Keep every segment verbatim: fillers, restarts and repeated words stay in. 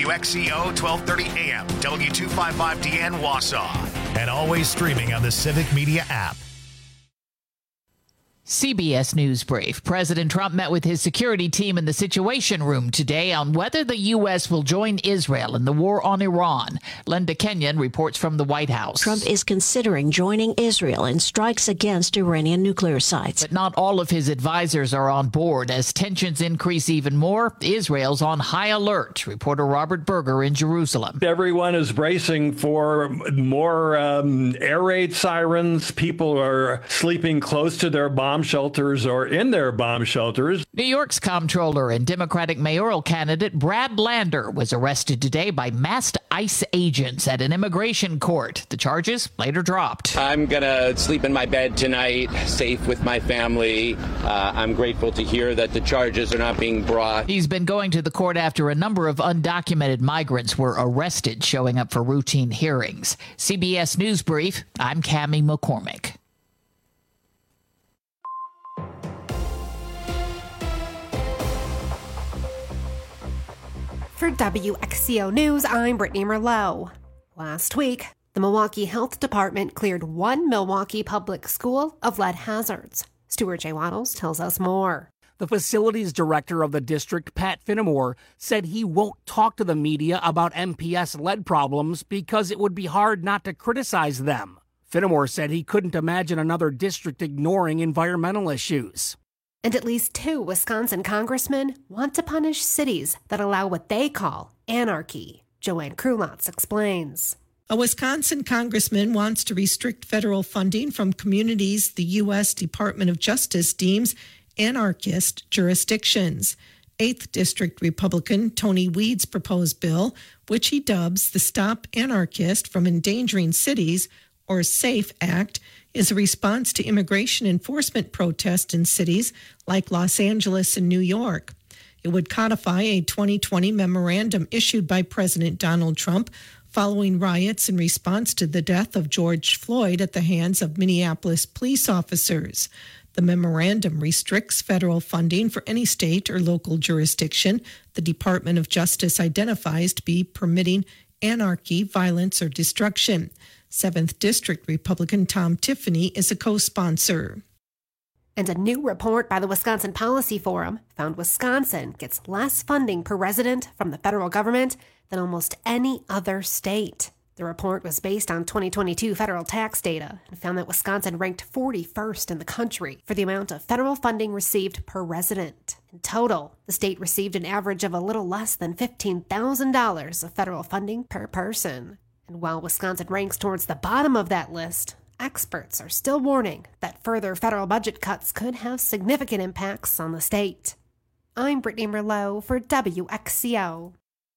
W X C O twelve thirty A M, W two fifty-five D N Wausau, and always streaming on the Civic Media app. C B S News Brief. President Trump met with his security team in the Situation Room today on whether the U S will join Israel in the war on Iran. Linda Kenyon reports from the White House. Trump is considering joining Israel in strikes against Iranian nuclear sites. But not all of his advisors are on board. As tensions increase even more, Israel's on high alert. Reporter Robert Berger in Jerusalem. Everyone is bracing for more um, air raid sirens. People are sleeping close to their bomb shelters or in their bomb shelters. New York's comptroller and Democratic mayoral candidate Brad Lander was arrested today by masked ICE agents at an immigration court. The charges later dropped. I'm going to sleep in my bed tonight, safe with my family. Uh, I'm grateful to hear that the charges are not being brought. He's been going to the court after a number of undocumented migrants were arrested, showing up for routine hearings. C B S News Brief, I'm Cammie McCormick. For W X C O News, I'm Brittany Merlot. Last week, the Milwaukee Health Department cleared one Milwaukee public school of lead hazards. Stuart J. Waddles tells us more. The facilities director of the district, Pat Finnemore, said he won't talk to the media about M P S lead problems because it would be hard not to criticize them. Finnemore said he couldn't imagine another district ignoring environmental issues. And at least two Wisconsin congressmen want to punish cities that allow what they call anarchy. Joanne Krulotz explains. A Wisconsin congressman wants to restrict federal funding from communities the U S Department of Justice deems anarchist jurisdictions. eighth District Republican Tony Weed's proposed bill, which he dubs the Stop Anarchist from Endangering Cities, or SAFE Act, is a response to immigration enforcement protests in cities like Los Angeles and New York. It would codify a twenty twenty memorandum issued by President Donald Trump following riots in response to the death of George Floyd at the hands of Minneapolis police officers. The memorandum restricts federal funding for any state or local jurisdiction the Department of Justice identifies to be permitting anarchy, violence, or destruction. seventh District Republican Tom Tiffany is a co-sponsor. And a new report by the Wisconsin Policy Forum found Wisconsin gets less funding per resident from the federal government than almost any other state. The report was based on twenty twenty-two federal tax data and found that Wisconsin ranked forty-first in the country for the amount of federal funding received per resident. In total, the state received an average of a little less than fifteen thousand dollars of federal funding per person. And while Wisconsin ranks towards the bottom of that list, experts are still warning that further federal budget cuts could have significant impacts on the state. I'm Brittany Merlot for W X C O.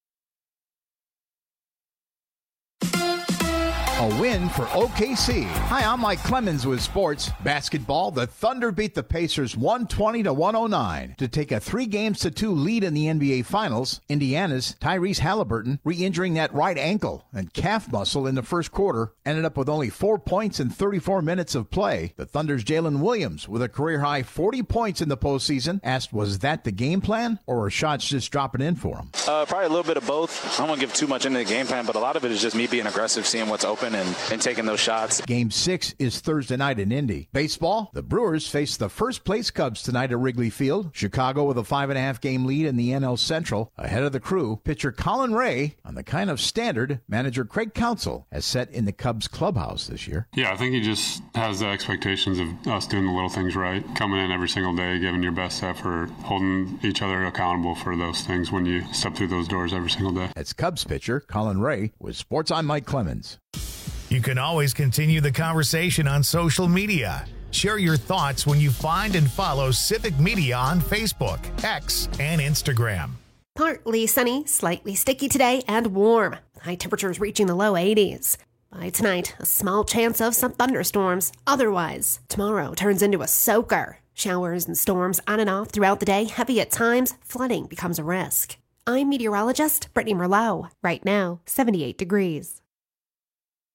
A win for O K C. Hi, I'm Mike Clemens with sports. Basketball, the Thunder beat the Pacers one twenty to one oh nine to take a three games to two lead in the N B A Finals. Indiana's Tyrese Halliburton, re-injuring that right ankle and calf muscle in the first quarter, ended up with only four points in thirty-four minutes of play. The Thunder's Jalen Williams, with a career-high forty points in the postseason, asked, was that the game plan, or were shots just dropping in for him? Uh, probably a little bit of both. I don't want to give too much into the game plan, but a lot of it is just me being aggressive, seeing what's open, and, and taking those shots. Game six is Thursday night in Indy. Baseball, the Brewers face the first-place Cubs tonight at Wrigley Field. Chicago with a five-and-a-half game lead in the N L Central. Ahead of the Crew, pitcher Colin Ray on the kind of standard manager Craig Counsell has set in the Cubs clubhouse this year. Yeah, I think he just has the expectations of us doing the little things right, coming in every single day, giving your best effort, holding each other accountable for those things when you step through those doors every single day. That's Cubs pitcher Colin Ray with Sports. I'm Mike Clemens. You can always continue the conversation on social media. Share your thoughts when you find and follow Civic Media on Facebook, X, and Instagram. Partly sunny, slightly sticky today, and warm. High temperatures reaching the low eighties. By tonight, a small chance of some thunderstorms. Otherwise, tomorrow turns into a soaker. Showers and storms on and off throughout the day, heavy at times, flooding becomes a risk. I'm meteorologist Brittany Merlot. Right now, seventy-eight degrees.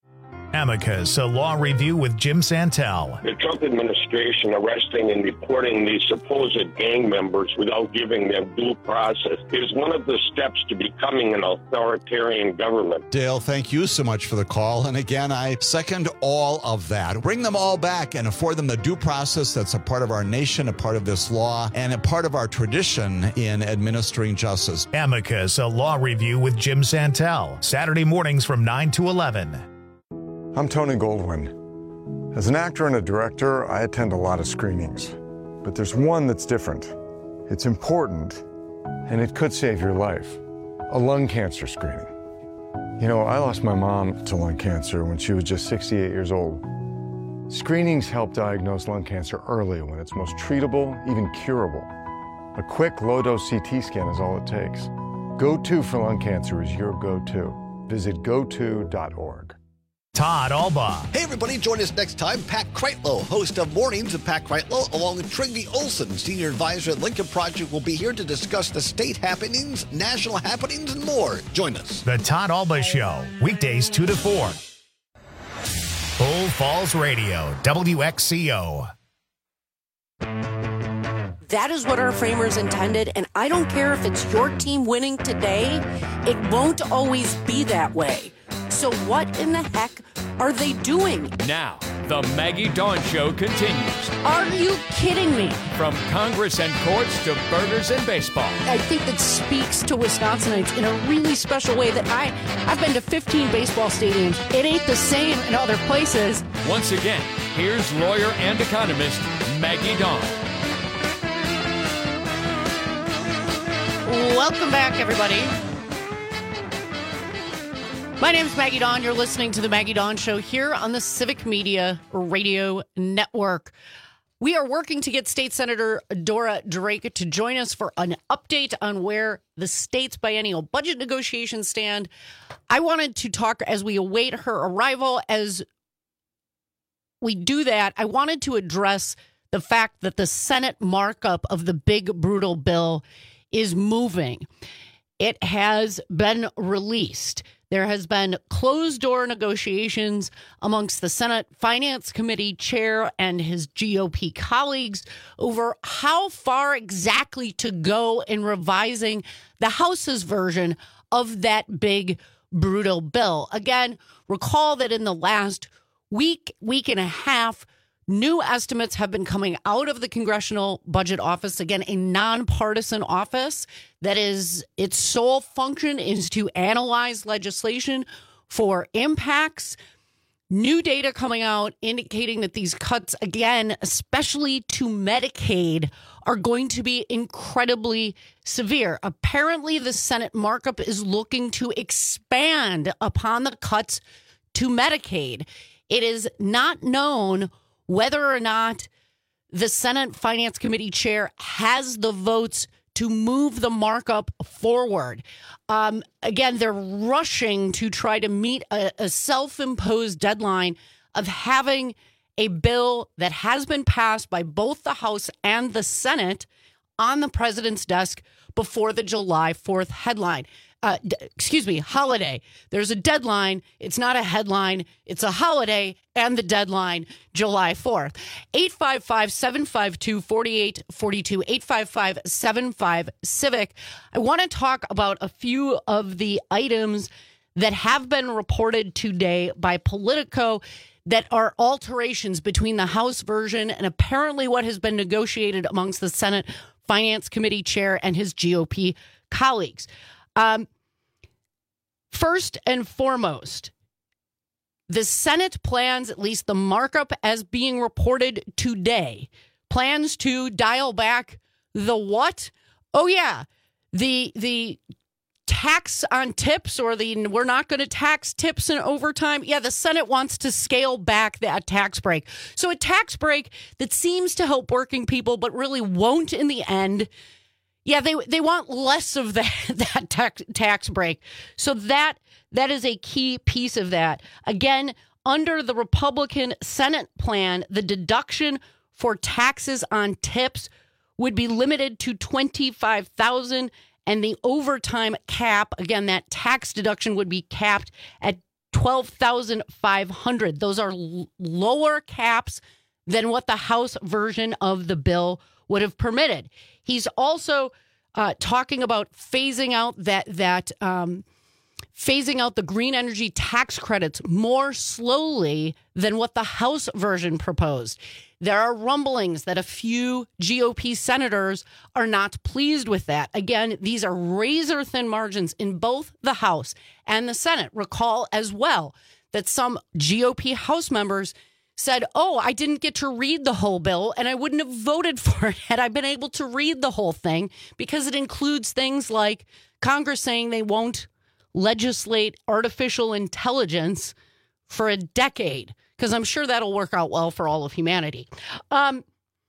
Amicus, a law review with Jim Santel. The Trump administration arresting and deporting these supposed gang members without giving them due process is one of the steps to becoming an authoritarian government. Dale, thank you so much for the call. And again, I second all of that. Bring them all back and afford them the due process that's a part of our nation, a part of this law, and a part of our tradition in administering justice. Amicus, a law review with Jim Santel. Saturday mornings from nine to eleven. I'm Tony Goldwyn. As an actor and a director, I attend a lot of screenings. But there's one that's different. It's important, and it could save your life. A lung cancer screening. You know, I lost my mom to lung cancer when she was just sixty-eight years old. Screenings help diagnose lung cancer early when it's most treatable, even curable. A quick, low-dose C T scan is all it takes. Go-To for lung cancer is your go-to. Visit go to dot org. Todd Alba. Hey, everybody, join us next time. Pat Kreitlow, host of Mornings with Pat Kreitlow, along with Trygve Olsen, senior advisor at Lincoln Project, will be here to discuss the state happenings, national happenings, and more. Join us. The Todd Alba Show, weekdays two to four. Full Falls Radio, W X C O. That is what our framers intended, and I don't care if it's your team winning today, it won't always be that way. So what in the heck are they doing? Now, the Maggie Dawn Show continues. Are you kidding me? From Congress and courts to burgers and baseball. I think that speaks to Wisconsinites in a really special way that I, I've been to fifteen baseball stadiums. It ain't the same in other places. Once again, here's lawyer and economist Maggie Dawn. Welcome back, everybody. My name is Maggie Dawn. You're listening to the Maggie Dawn Show here on the Civic Media Radio Network. We are working to get State Senator Dora Drake to join us for an update on where the state's biennial budget negotiations stand. I wanted to talk as we await her arrival. As we do that, I wanted to address the fact that the Senate markup of the big, brutal bill is moving. It has been released. There has been closed-door negotiations amongst the Senate Finance Committee chair and his G O P colleagues over how far exactly to go in revising the House's version of that big, brutal bill. Again, recall that in the last week, week and a half, new estimates have been coming out of the Congressional Budget Office, again, a nonpartisan office that is its sole function is to analyze legislation for impacts. New data coming out indicating that these cuts, again, especially to Medicaid, are going to be incredibly severe. Apparently, the Senate markup is looking to expand upon the cuts to Medicaid. It is not known whether or not the Senate Finance Committee chair has the votes to move the markup forward. Um, again, they're rushing to try to meet a, a self-imposed deadline of having a bill that has been passed by both the House and the Senate on the president's desk before the July fourth headline. Uh, d- excuse me, holiday. There's a deadline. It's not a headline. It's a holiday, and the deadline, July fourth. eight five five, seven five two, four eight four two, eight five five, seven five, CIVIC. I want to talk about a few of the items that have been reported today by Politico that are alterations between the House version and apparently what has been negotiated amongst the Senate Finance Committee chair and his G O P colleagues. Um, first and foremost, the Senate plans, at least the markup as being reported today, plans to dial back the what? Oh, yeah, the the tax on tips or the we're not going to tax tips and overtime. Yeah, the Senate wants to scale back that tax break. So a tax break that seems to help working people but really won't in the end. Yeah, they they want less of that, that tax, tax break. So that that is a key piece of that. Again, under the Republican Senate plan, the deduction for taxes on tips would be limited to twenty-five thousand dollars, and the overtime cap, again, that tax deduction would be capped at twelve thousand five hundred dollars. Those are l- lower caps than what the House version of the bill would have permitted. He's also uh, talking about phasing out that that um, phasing out the green energy tax credits more slowly than what the House version proposed. There are rumblings that a few G O P senators are not pleased with that. Again, these are razor-thin margins in both the House and the Senate. Recall as well that some G O P House members said, oh, I didn't get to read the whole bill, and I wouldn't have voted for it had I been able to read the whole thing, because it includes things like Congress saying they won't legislate artificial intelligence for a decade, because I'm sure that'll work out well for all of humanity. Um,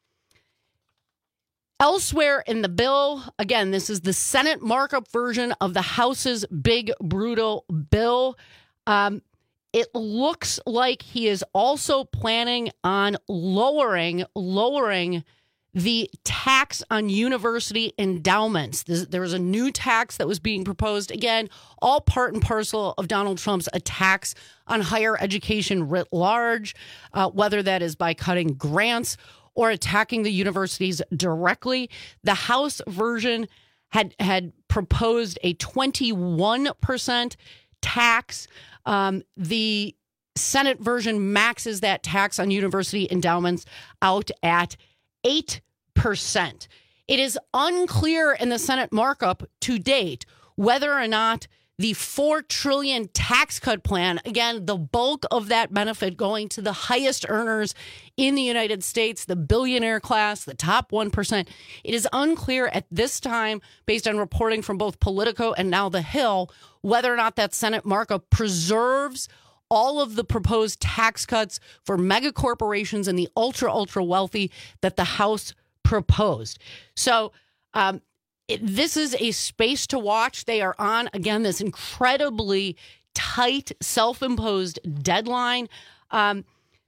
elsewhere in the bill, again, this is the Senate markup version of the House's big, brutal bill. Um, it looks like he is also planning on lowering, lowering the tax on university endowments. There was a new tax that was being proposed. Again, all part and parcel of Donald Trump's attacks on higher education writ large, uh, whether that is by cutting grants or attacking the universities directly. The House version had had proposed a twenty-one percent tax. Um, the Senate version maxes that tax on university endowments out at eight percent. It is unclear in the Senate markup to date whether or not the four trillion dollars tax cut plan, again, the bulk of that benefit going to the highest earners in the United States, the billionaire class, the top one percent. It is unclear at this time, based on reporting from both Politico and now The Hill, whether or not that Senate markup preserves all of the proposed tax cuts for mega corporations and the ultra, ultra wealthy that the House proposed. So um, it, this is a space to watch. They are on, again, this incredibly tight, self-imposed deadline. Um,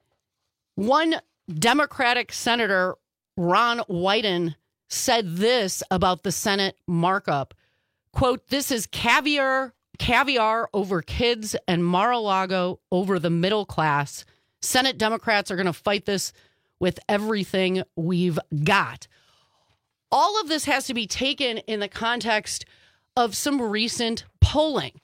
one Democratic Senator, Ron Wyden, said this about the Senate markup, quote, "This is caviar Caviar over kids and Mar-a-Lago over the middle class. Senate Democrats are going to fight this with everything we've got." All of this has to be taken in the context of some recent polling.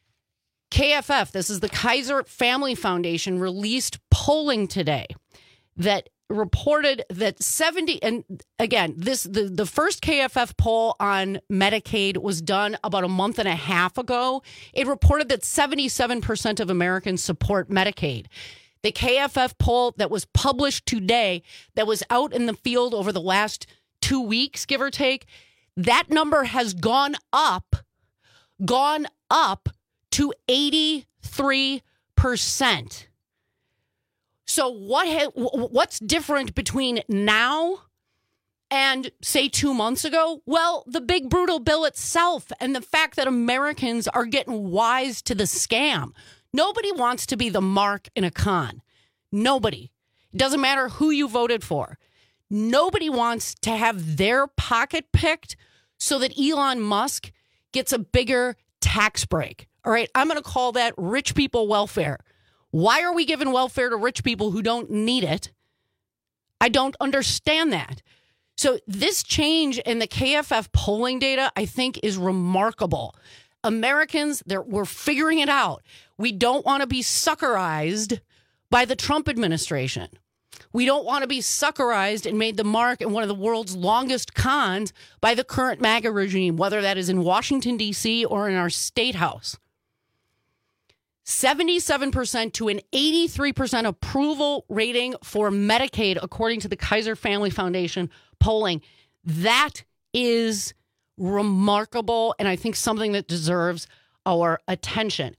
K F F, this is the Kaiser Family Foundation, released polling today that reported that seventy, and again, this the, the first K F F poll on Medicaid was done about a month and a half ago. It reported that seventy-seven percent of Americans support Medicaid. The K F F poll that was published today, that was out in the field over the last two weeks, give or take, that number has gone up, gone up to eighty-three percent. So what ha- what's different between now and, say, two months ago? Well, the big, brutal bill itself and the fact that Americans are getting wise to the scam. Nobody wants to be the mark in a con. Nobody. It doesn't matter who you voted for. Nobody wants to have their pocket picked so that Elon Musk gets a bigger tax break. All right, I'm going to call that rich people welfare. Why are we giving welfare to rich people who don't need it? I don't understand that. So this change in the K F F polling data, I think, is remarkable. Americans, we're figuring it out. We don't want to be suckerized by the Trump administration. We don't want to be suckerized and made the mark in one of the world's longest cons by the current MAGA regime, whether that is in Washington, D C or in our state house. seventy-seven percent to an eighty-three percent approval rating for Medicaid, according to the Kaiser Family Foundation polling. That is remarkable, and I think something that deserves our attention.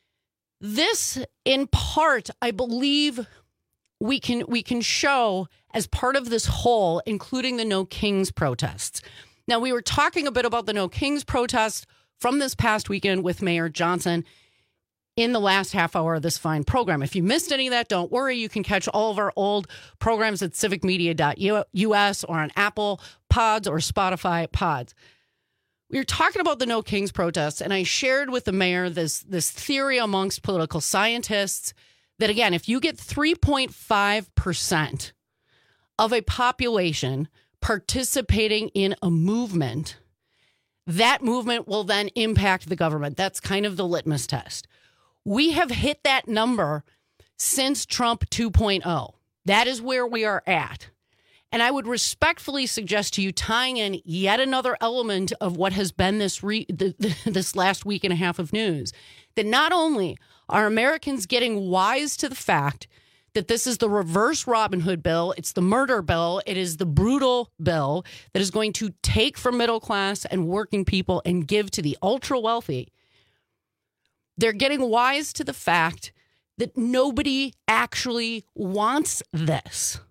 This, in part, I believe we can we can show as part of this whole, including the No Kings protests. Now, we were talking a bit about the No Kings protests from this past weekend with Mayor Johnson in the last half hour of this fine program. If you missed any of that, don't worry. You can catch all of our old programs at civic media dot U S or on Apple Pods or Spotify Pods. we were talking about the No Kings protests, and I shared with the mayor this, this theory amongst political scientists that, again, if you get three point five percent of a population participating in a movement, that movement will then impact the government. That's kind of the litmus test. We have hit that number since Trump two point oh. That is where we are at. And I would respectfully suggest to you, tying in yet another element of what has been this re- the, the, this last week and a half of news, that not only are Americans getting wise to the fact that this is the reverse Robin Hood bill, it's the murder bill, it is the brutal bill that is going to take from middle class and working people and give to the ultra wealthy. They're getting wise to the fact that nobody actually wants this.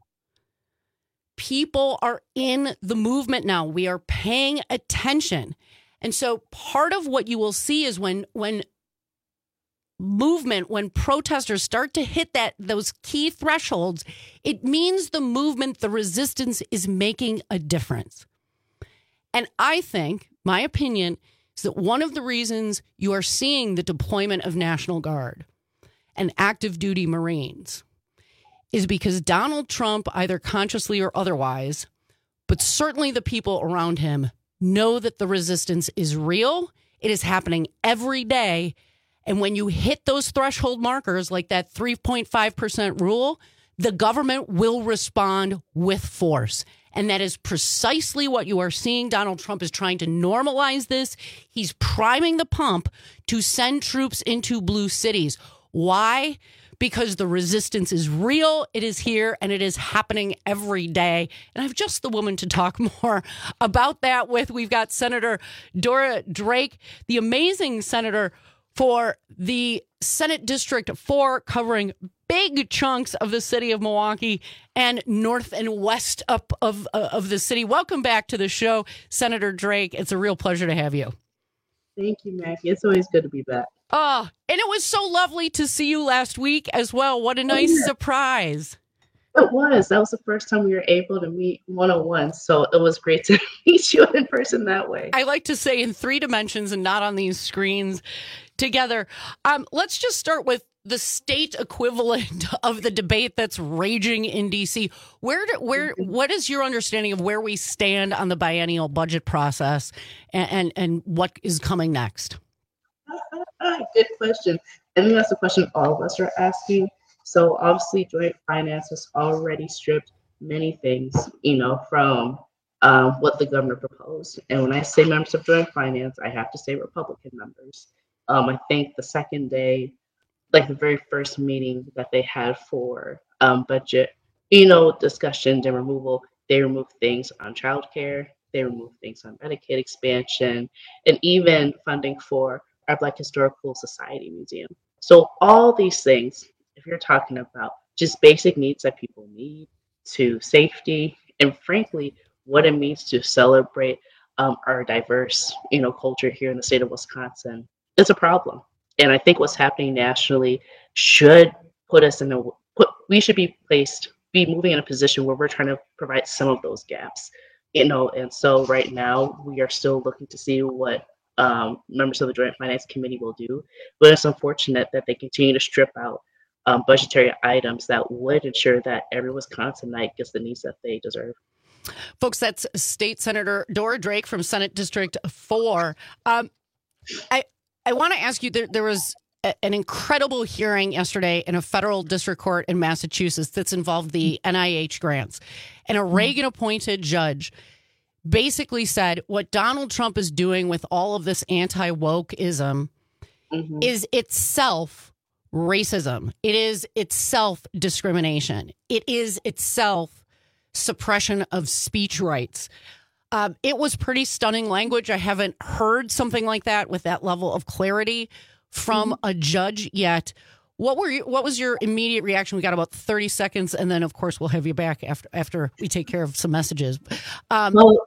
People are in the movement now. We are paying attention. And so part of what you will see is when when movement, when protesters start to hit that those key thresholds, it means the movement, the resistance is making a difference. And I think, my opinion, is that one of the reasons you are seeing the deployment of National Guard and active duty Marines is because Donald Trump, either consciously or otherwise, but certainly the people around him, know that the resistance is real. It is happening every day. And when you hit those threshold markers, like that three point five percent rule, the government will respond with force. And that is precisely what you are seeing. Donald Trump is trying to normalize this. He's priming the pump to send troops into blue cities. Why? Because the resistance is real, it is here, and it is happening every day. And I have just the woman to talk more about that with. We've got Senator Dora Drake, the amazing senator for the Senate District four, covering big chunks of the city of Milwaukee and north and west up of, uh, of the city. Welcome back to the show, Senator Drake. It's a real pleasure to have you. Thank you, Maggie. It's always good to be back. Oh, and it was so lovely to see you last week as well. What a nice oh, yeah. surprise. It was. That was the first time we were able to meet one-on-one. So it was great to meet you in person that way. I like to say in three dimensions and not on these screens together. Um, let's just start with the state equivalent of the debate that's raging in D C. Where, do, where, what is your understanding of where we stand on the biennial budget process and, and, and what is coming next? Uh, good question. I think that's a question all of us are asking. So obviously joint finance has already stripped many things, you know, from um, what the governor proposed. And when I say members of joint finance, I have to say Republican members. Um, I think the second day, like the very first meeting that they had for um, budget, you know, discussion and removal, they removed things on childcare, they removed things on Medicaid expansion, and even funding for our Black Historical Society Museum. So all these things, if you're talking about just basic needs that people need, to safety, and frankly, what it means to celebrate um, our diverse, you know, culture here in the state of Wisconsin, it's a problem. And I think what's happening nationally should put us in a, put, we should be placed, be moving in a position where we're trying to provide some of those gaps, you know, and so right now we are still looking to see what Um, members of the Joint Finance Committee will do. But it's unfortunate that they continue to strip out um, budgetary items that would ensure that every Wisconsinite gets the needs that they deserve. Folks, that's State Senator Dora Drake from Senate District four. Um, I I want to ask you, there, there was a, an incredible hearing yesterday in a federal district court in Massachusetts that's involved the N I H grants. And a Reagan-appointed judge basically said what Donald Trump is doing with all of this anti-wokeism mm-hmm. is itself racism. It is itself discrimination. It is itself suppression of speech rights. Um, it was pretty stunning language. I haven't heard something like that with that level of clarity from mm-hmm. a judge yet. What were you, what was your immediate reaction? We got about thirty seconds, and then, of course, we'll have you back after after we take care of some messages. Um, well,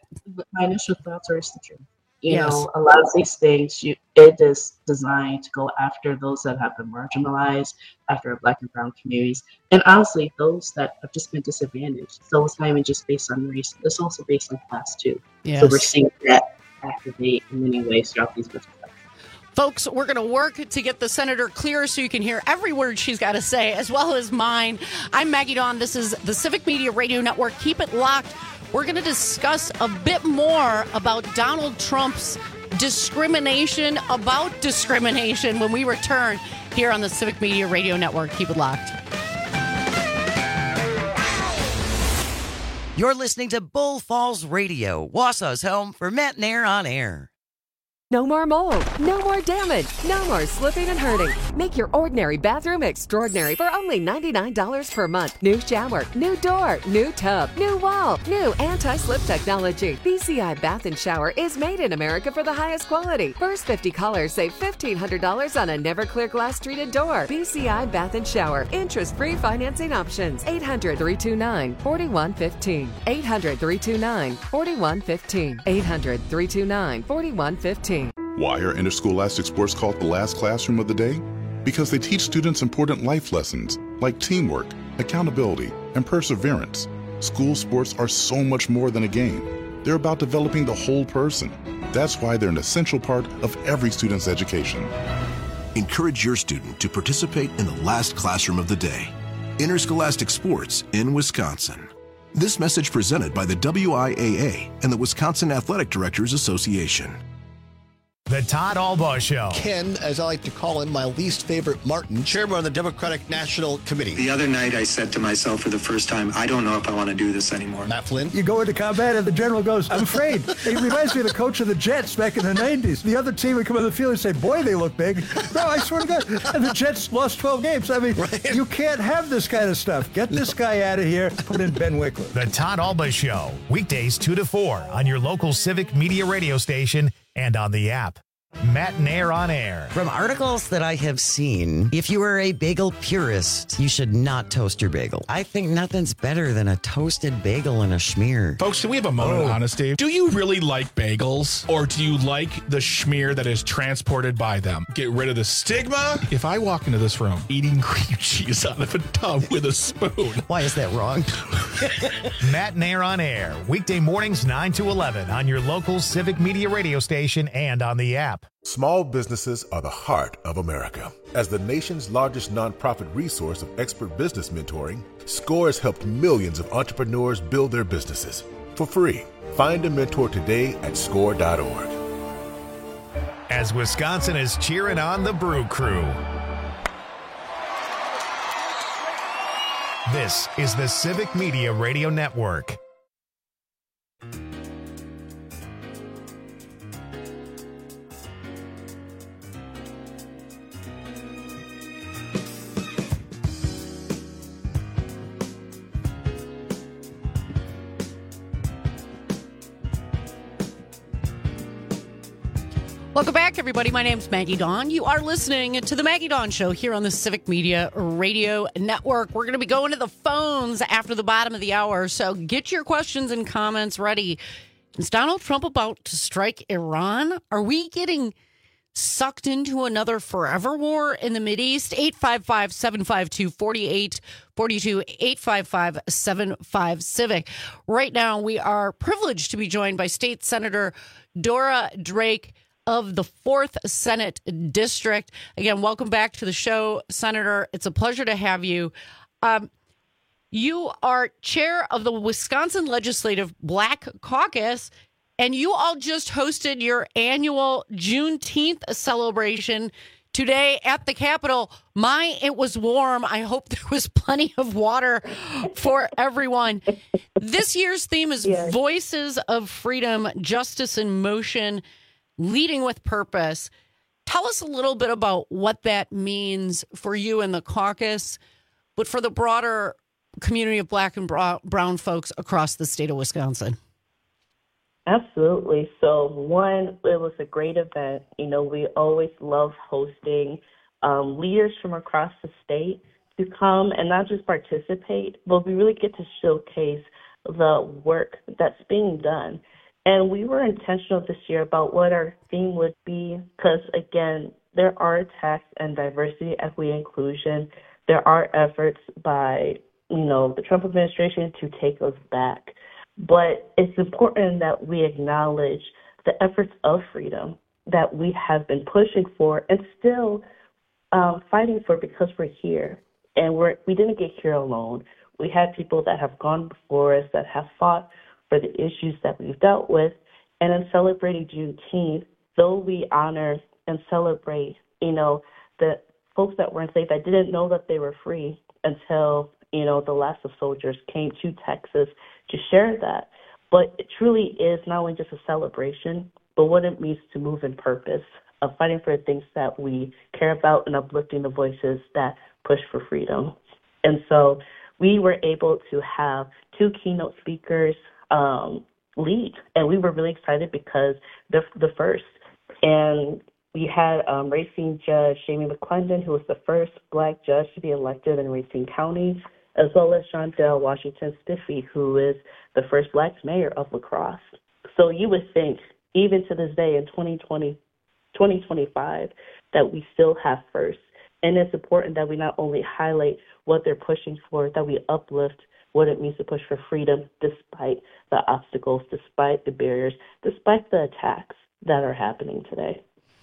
my initial thoughts are the truth. You yes. know, a lot of these things, you, it is designed to go after those that have been marginalized, after Black and brown communities, and honestly, those that have just been disadvantaged. So it's not even just based on race; it's also based on class too. Yes. So we're seeing that activate in many ways throughout these protests. Folks, we're going to work to get the senator clear so you can hear every word she's got to say, as well as mine. I'm Maggie Dawn. This is the Civic Media Radio Network. Keep it locked. We're going to discuss a bit more about Donald Trump's discrimination about discrimination when we return here on the Civic Media Radio Network. Keep it locked. You're listening to Bull Falls Radio, Wausau's home for Matt Nair on air. No more mold, no more damage, no more slipping and hurting. Make your ordinary bathroom extraordinary for only ninety-nine dollars per month. New shower, new door, new tub, new wall, new anti-slip technology. B C I Bath and Shower is made in America for the highest quality. First fifty callers save fifteen hundred dollars on a never-clear glass treated door. B C I Bath and Shower. Interest-free financing options. eight hundred, three two nine, four one one five. eight hundred, three two nine, four one one five. eight hundred, three two nine, four one one five. Why are interscholastic sports called the last classroom of the day? Because they teach students important life lessons like teamwork, accountability, and perseverance. School sports are so much more than a game. They're about developing the whole person. That's why they're an essential part of every student's education. Encourage your student to participate in the last classroom of the day. Interscholastic sports in Wisconsin. This message presented by the W I A A and the Wisconsin Athletic Directors Association. The Todd Albaugh Show. Ken, as I like to call him, my least favorite Martin, chairman of the Democratic National Committee. The other night I said to myself for the first time, I don't know if I want to do this anymore. Matt Flynn. You go into combat and the general goes, I'm afraid. It reminds me of the coach of the Jets back in the nineties. The other team would come on the field and say, boy, they look big. No, I swear to God. And the Jets lost twelve games. I mean, right. You can't have this kind of stuff. Get this guy out of here. Put in Ben Wickler. The Todd Albaugh Show. Weekdays two to four on your local Civic Media radio station and on the app. Matt Nair on air. From articles that I have seen, if you are a bagel purist, you should not toast your bagel. I think nothing's better than a toasted bagel and a schmear. Folks, can we have a moment oh. of honesty? Do you really like bagels, or do you like the schmear that is transported by them? Get rid of the stigma. If I walk into this room eating cream cheese out of a tub with a spoon. Why is that wrong? Matt Nair on air. Weekday mornings nine to eleven on your local Civic Media radio station and on the app. Small businesses are the heart of America. As the nation's largest nonprofit resource of expert business mentoring, SCORE has helped millions of entrepreneurs build their businesses for free. Find a mentor today at score dot org. As Wisconsin is cheering on the Brew Crew. This is the Civic Media Radio Network. Welcome back, everybody. My name's Maggie Dawn. You are listening to the Maggie Dawn Show here on the Civic Media Radio Network. We're going to be going to the phones after the bottom of the hour, so get your questions and comments ready. Is Donald Trump about to strike Iran? Are we getting sucked into another forever war in the Mideast? eight five five, seven five two, four eight four two, eight five five, seven five, Civic. Right now, we are privileged to be joined by State Senator Dora Drake of the fourth Senate District. Again, welcome back to the show, Senator. It's a pleasure to have you. Um, you are chair of the Wisconsin Legislative Black Caucus, and you all just hosted your annual Juneteenth celebration today at the Capitol. My, it was warm. I hope there was plenty of water for everyone. This year's theme is yes. Voices of Freedom, Justice in Motion, Leading with Purpose. Tell us a little bit about what that means for you and the caucus, but for the broader community of Black and brown folks across the state of Wisconsin. Absolutely. So, one, it was a great event. You know, we always love hosting um, leaders from across the state to come and not just participate, but we really get to showcase the work that's being done. And we were intentional this year about what our theme would be because, again, there are attacks on diversity, equity, inclusion. There are efforts by, you know, the Trump administration to take us back. But it's important that we acknowledge the efforts of freedom that we have been pushing for and still um, fighting for because we're here. And we're, we didn't get here alone. We had people that have gone before us that have fought for the issues that we've dealt with. And in celebrating Juneteenth, though we honor and celebrate, you know, the folks that were enslaved that didn't know that they were free until, you know, the last of soldiers came to Texas to share that. But it truly is not only just a celebration, but what it means to move in purpose of fighting for the things that we care about and uplifting the voices that push for freedom. And so we were able to have two keynote speakers um, lead, and we were really excited because they're the first. And we had um, Racine Judge Jamie McClendon, who was the first Black judge to be elected in Racine County, as well as Shondell Washington Spiffy, who is the first Black mayor of La Crosse. So you would think, even to this day in twenty twenty, twenty twenty-five, that we still have firsts. And it's important that we not only highlight what they're pushing for, that we uplift what it means to push for freedom despite the obstacles, despite the barriers, despite the attacks that are happening today.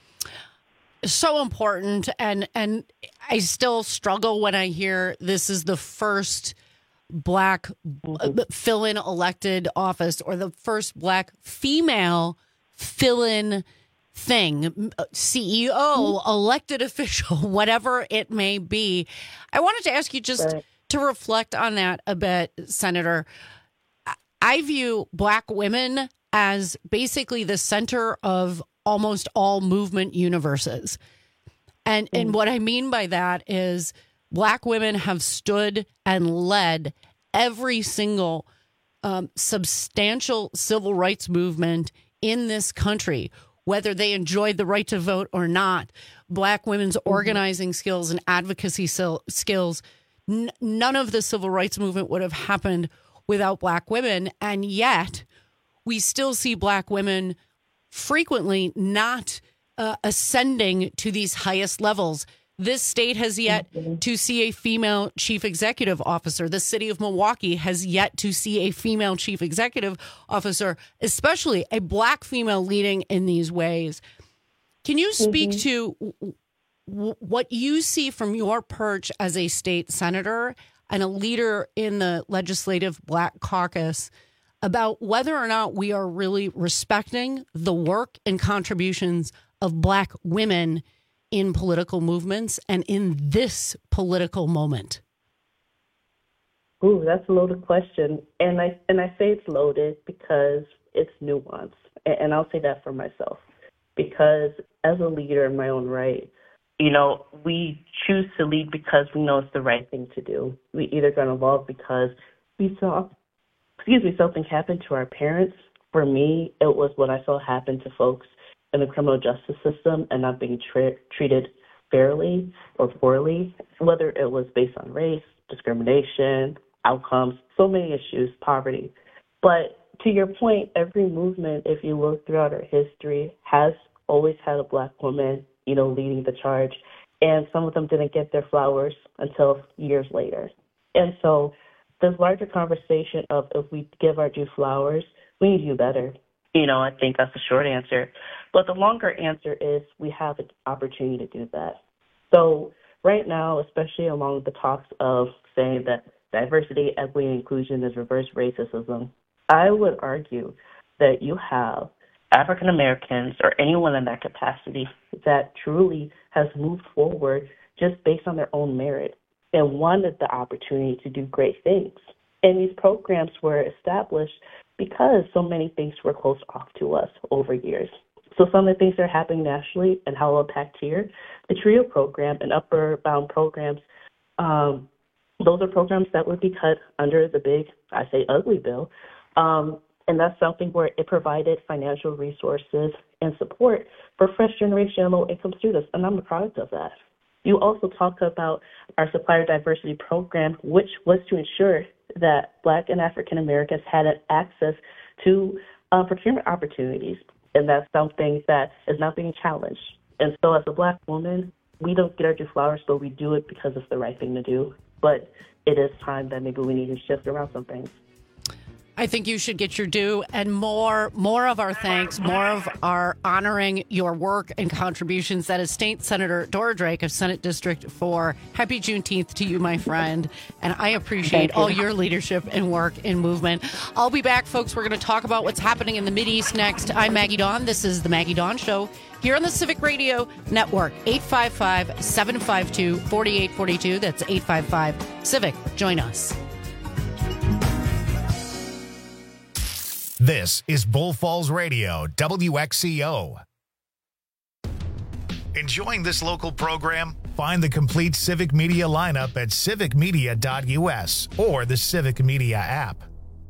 So important. And, and I still struggle when I hear this is the first Black mm-hmm. fill-in elected office or the first Black female fill-in thing, C E O, mm-hmm. elected official, whatever it may be. I wanted to ask you just right. to reflect on that a bit, Senator. I view Black women as basically the center of almost all movement universes. And mm-hmm. and what I mean by that is Black women have stood and led every single um, substantial civil rights movement in this country, whether they enjoyed the right to vote or not. Black women's mm-hmm. organizing skills and advocacy skills, n- none of the civil rights movement would have happened without Black women. And yet we still see Black women frequently not uh, ascending to these highest levels. This state has yet mm-hmm. to see a female chief executive officer. The city of Milwaukee has yet to see a female chief executive officer, especially a Black female leading in these ways. Can you speak mm-hmm. to w- what you see from your perch as a state senator and a leader in the legislative Black caucus about whether or not we are really respecting the work and contributions of Black women in political movements and in this political moment? Ooh, that's a loaded question. And I and I say it's loaded because it's nuanced. And I'll say that for myself. Because as a leader in my own right, you know, we choose to lead because we know it's the right thing to do. We either got involved because we saw, excuse me, something happen to our parents. For me, it was what I saw happen to folks in the criminal justice system and not being tra- treated fairly or poorly, whether it was based on race, discrimination, outcomes, so many issues, poverty. But to your point, every movement, if you look throughout our history, has always had a Black woman, you know, leading the charge. And some of them didn't get their flowers until years later. And so this larger conversation of if we give our due flowers, we need to do better. You know, I think that's the short answer. But the longer answer is we have an opportunity to do that. So right now, especially along the talks of saying that diversity, equity, and inclusion is reverse racism, I would argue that you have African Americans or anyone in that capacity that truly has moved forward just based on their own merit and wanted the opportunity to do great things. And these programs were established because so many things were closed off to us over years. So some of the things that are happening nationally and how it'll impact here, the TRIO program and upper bound programs, um, those are programs that would be cut under the big, I say ugly bill. Um, and that's something where it provided financial resources and support for first generation low income students. And I'm a product of that. You also talk about our supplier diversity program, which was to ensure that Black and African Americans had access to uh, procurement opportunities. And that's something that is not being challenged. And so as a Black woman, we don't get our due flowers, but we do it because it's the right thing to do. But it is time that maybe we need to shift around some things. I think you should get your due, and more more of our thanks, more of our honoring your work and contributions. That is State Senator Dora Drake of Senate District four. Happy Juneteenth to you, my friend. And I appreciate Thank you. all your leadership and work and movement. I'll be back, folks. We're going to talk about what's happening in the Mideast next. I'm Maggie Dawn. This is the Maggie Dawn Show here on the Civic Radio Network. eight five five, seven five two, four eight four two. That's eight five five, CIVIC. Join us. This is Bull Falls Radio, W X C O. Enjoying this local program? Find the complete Civic Media lineup at civic media dot U S or the Civic Media app.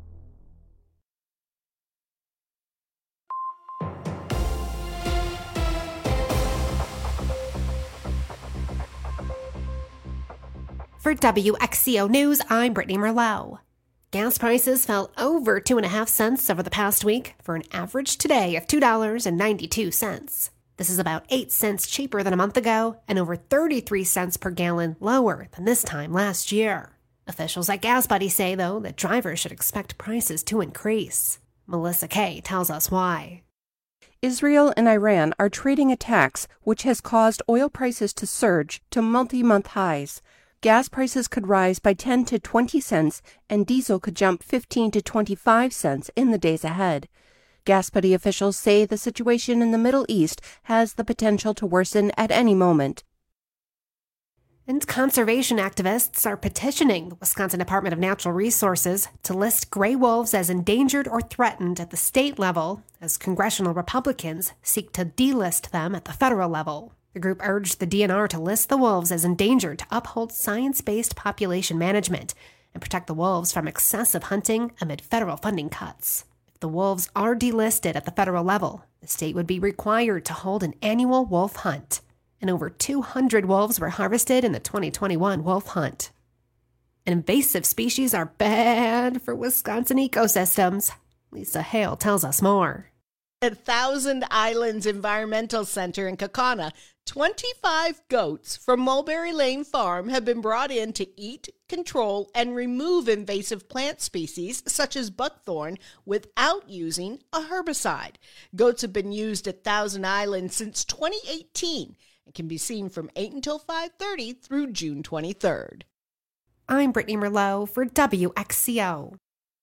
For W X C O News, I'm Brittany Merlot. Gas prices fell over two and a half cents over the past week for an average today of two dollars and ninety-two cents. This is about eight cents cheaper than a month ago and over thirty-three cents per gallon lower than this time last year. Officials at Gas Buddy say, though, that drivers should expect prices to increase. Melissa Kay tells us why. Israel and Iran are trading attacks, which has caused oil prices to surge to multi-month highs. Gas prices could rise by ten to twenty cents, and diesel could jump fifteen to twenty-five cents in the days ahead. Gas Buddy officials say the situation in the Middle East has the potential to worsen at any moment. And conservation activists are petitioning the Wisconsin Department of Natural Resources to list gray wolves as endangered or threatened at the state level, as congressional Republicans seek to delist them at the federal level. The group urged the D N R to list the wolves as endangered to uphold science-based population management and protect the wolves from excessive hunting amid federal funding cuts. If the wolves are delisted at the federal level, the state would be required to hold an annual wolf hunt. And over two hundred wolves were harvested in the twenty twenty-one wolf hunt. And invasive species are bad for Wisconsin ecosystems. Lisa Hale tells us more. At Thousand Islands Environmental Center in Kaukauna, twenty-five goats from Mulberry Lane Farm have been brought in to eat, control, and remove invasive plant species such as buckthorn without using a herbicide. Goats have been used at Thousand Islands since twenty eighteen and can be seen from eight until five thirty through June twenty-third. I'm Brittany Merlot for W X C O.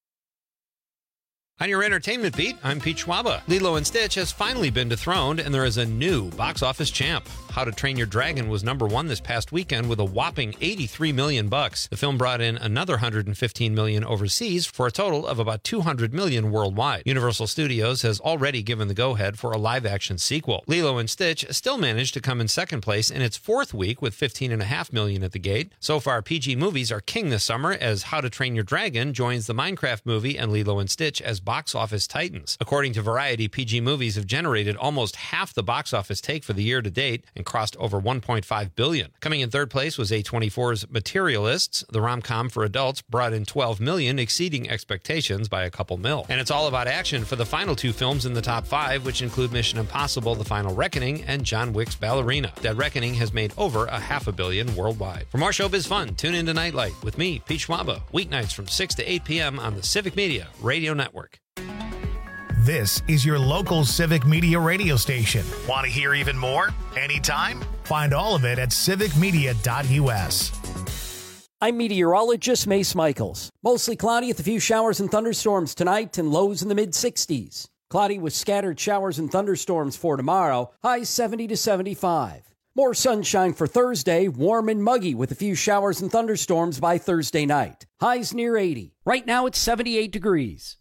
On your entertainment beat, I'm Pete Schwaba. Lilo and Stitch has finally been dethroned, and there is a new box office champ. How to Train Your Dragon was number one this past weekend with a whopping eighty-three million bucks. The film brought in another one hundred fifteen million overseas for a total of about two hundred million worldwide. Universal Studios has already given the go-ahead for a live-action sequel. Lilo and Stitch still managed to come in second place in its fourth week with fifteen point five million at the gate. So far, P G movies are king this summer as How to Train Your Dragon joins the Minecraft movie and Lilo and Stitch as box office titans. According to Variety, P G movies have generated almost half the box office take for the year to date and crossed over one point five billion dollars. Coming in third place was A twenty-four's Materialists. The rom-com for adults brought in twelve million dollars, exceeding expectations by a couple mil. And it's all about action for the final two films in the top five, which include Mission Impossible: The Final Reckoning and John Wick's Ballerina. Dead Reckoning has made over a half a billion worldwide. For more showbiz fun, tune into Nightlight with me, Pete Schwaba, weeknights from six to eight p.m. on the Civic Media Radio Network. This is your local Civic Media radio station. Want to hear even more? Anytime? Find all of it at civic media dot U S. I'm meteorologist Mace Michaels. Mostly cloudy with a few showers and thunderstorms tonight and lows in the mid-sixties. Cloudy with scattered showers and thunderstorms for tomorrow, highs seventy to seventy-five. More sunshine for Thursday, warm and muggy with a few showers and thunderstorms by Thursday night. Highs near eighty. Right now it's seventy-eight degrees.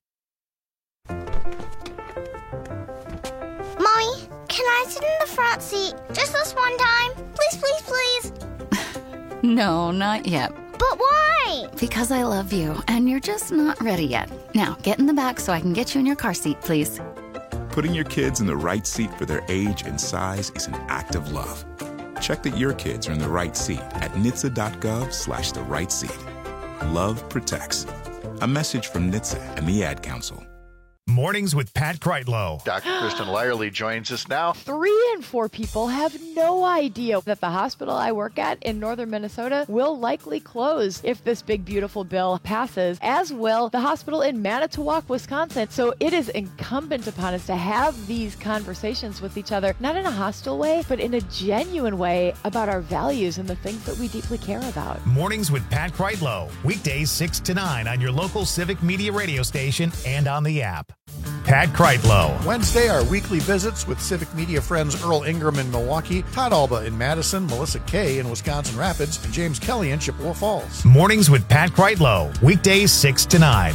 Mommy, can I sit in the front seat just this one time? Please, please, please. No, not yet. But why? Because I love you, and you're just not ready yet. Now, get in the back so I can get you in your car seat, please. Putting your kids in the right seat for their age and size is an act of love. Check that your kids are in the right seat at N H T S A dot gov slash the right seat. Love protects. A message from N H T S A and the Ad Council. Mornings with Pat Kreitlow. Doctor Kristen Lyerly joins us now. Three in four people have no idea that the hospital I work at in northern Minnesota will likely close if this big, beautiful bill passes, as will the hospital in Manitowoc, Wisconsin. So it is incumbent upon us to have these conversations with each other, not in a hostile way, but in a genuine way about our values and the things that we deeply care about. Mornings with Pat Kreitlow. Weekdays six to nine on your local Civic Media radio station and on the app. Pat Kreitlow. Wednesday, our weekly visits with Civic Media friends Earl Ingram in Milwaukee, Todd Alba in Madison, Melissa Kay in Wisconsin Rapids, and James Kelly in Chippewa Falls. Mornings with Pat Kreitlow. Weekdays six to nine.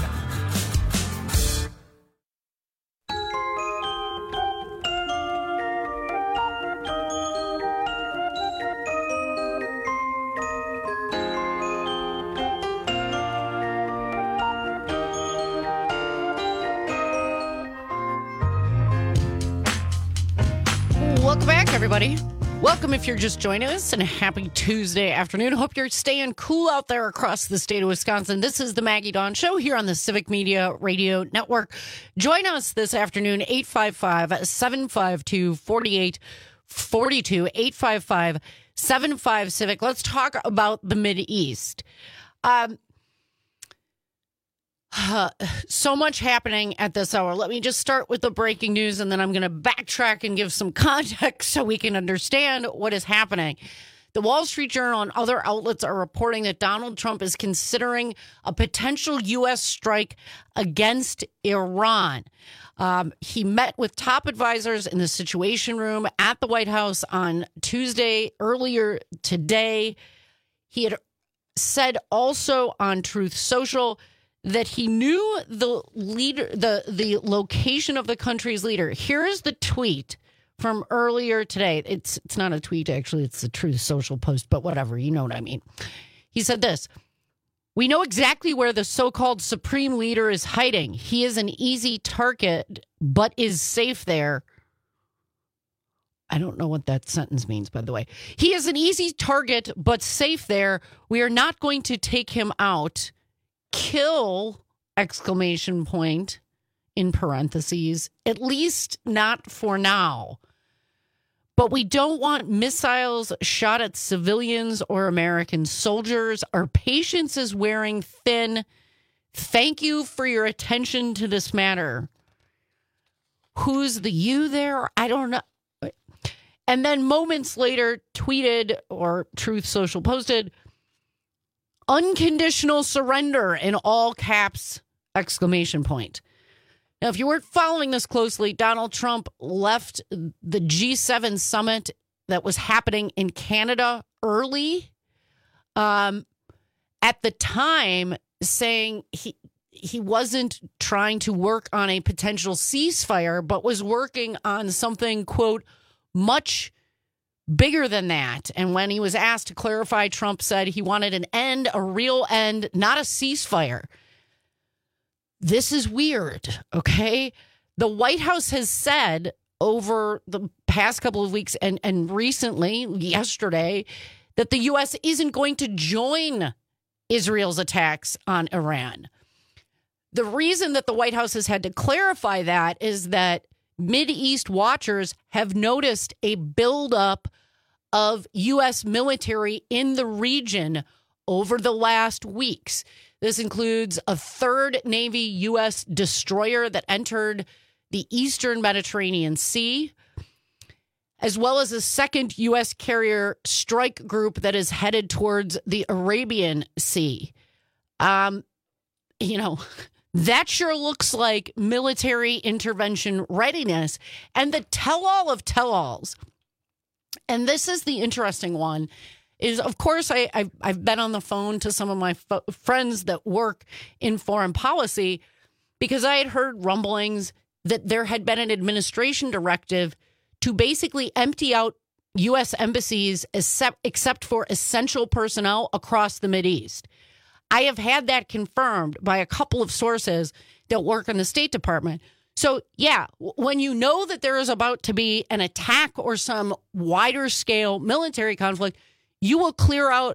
Welcome back, everybody. Welcome if you're just joining us, and a happy Tuesday afternoon. Hope you're staying cool out there across the state of Wisconsin. This is the Maggie Dawn Show here on the Civic Media Radio Network. Join us this afternoon, eight five five, seven five two, four eight four two, eight five five, seven five, Civic. Let's talk about the Mideast. Um, Uh, so much happening at this hour. Let me just start with the breaking news, and then I'm going to backtrack and give some context so we can understand what is happening. The Wall Street Journal and other outlets are reporting that Donald Trump is considering a potential U S strike against Iran. Um, he met with top advisors in the Situation Room at the White House on Tuesday, earlier today. He had said also on Truth Social that he knew the leader, the, the location of the country's leader. Here is the tweet from earlier today. It's it's not a tweet, actually. It's a Truth Social post, but whatever. You know what I mean. He said this: "We know exactly where the so-called supreme leader is hiding. He is an easy target, but is safe there." I don't know what that sentence means, by the way. "He is an easy target, but safe there. We are not going to take him out. Kill, exclamation point, in parentheses, at least not for now. But we don't want missiles shot at civilians or American soldiers. Our patience is wearing thin. Thank you for your attention to this matter." Who's the you there? I don't know. And then moments later, tweeted, or Truth Social posted, "Unconditional surrender," in all caps, exclamation point. Now, if you weren't following this closely, Donald Trump left the G seven summit that was happening in Canada early, um, at the time saying he he wasn't trying to work on a potential ceasefire, but was working on something, quote, much bigger than that. And when he was asked to clarify, Trump said he wanted an end, a real end, not a ceasefire. This is weird, okay? The White House has said over the past couple of weeks and, and recently, yesterday, that the U S isn't going to join Israel's attacks on Iran. The reason that the White House has had to clarify that is that Mideast watchers have noticed a buildup of U S military in the region over the last weeks. This includes a third Navy U S destroyer that entered the eastern Mediterranean Sea, as well as a second U S carrier strike group that is headed towards the Arabian Sea. Um, you know, that sure looks like military intervention readiness. And the tell-all of tell-alls, and this is the interesting one, is, of course, I, I've, I've been on the phone to some of my fo- friends that work in foreign policy because I had heard rumblings that there had been an administration directive to basically empty out U S embassies except, except for essential personnel across the Mideast. I have had that confirmed by a couple of sources that work in the State Department. So, yeah, when you know that there is about to be an attack or some wider scale military conflict, you will clear out